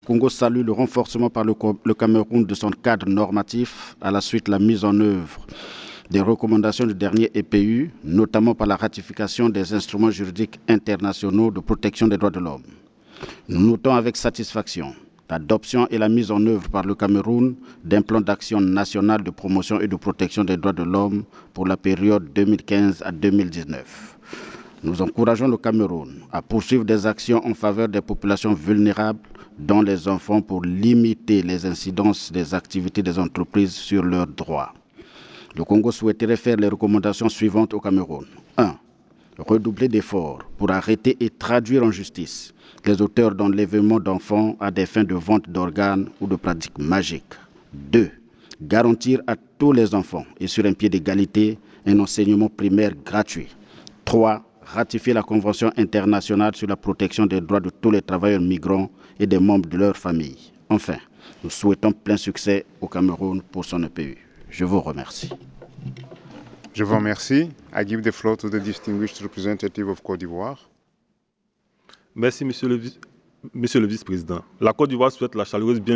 Le Congo salue le renforcement par le Cameroun de son cadre normatif à la suite de la mise en œuvre des recommandations du dernier EPU, notamment par la ratification des instruments juridiques internationaux de protection des droits de l'homme. Nous notons avec satisfaction l'adoption et la mise en œuvre par le Cameroun d'un plan d'action national de promotion et de protection des droits de l'homme pour la période 2015 à 2019. Nous encourageons le Cameroun à poursuivre des actions en faveur des populations vulnérables, dont les enfants, pour limiter les incidences des activités des entreprises sur leurs droits. Le Congo souhaiterait faire les recommandations suivantes au Cameroun. 1. Redoubler d'efforts pour arrêter et traduire en justice les auteurs d'enlèvement d'enfants à des fins de vente d'organes ou de pratiques magiques. 2. Garantir à tous les enfants et sur un pied d'égalité un enseignement primaire gratuit. 3. Ratifier la Convention internationale sur la protection des droits de tous les travailleurs migrants et des membres de leur famille. Enfin, nous souhaitons plein succès au Cameroun pour son EPU. Je vous remercie. Je vous remercie. I give the floor to the distinguished representative of Côte d'Ivoire. Merci, Monsieur le Vice-président. La Côte d'Ivoire souhaite la chaleureuse bienvenue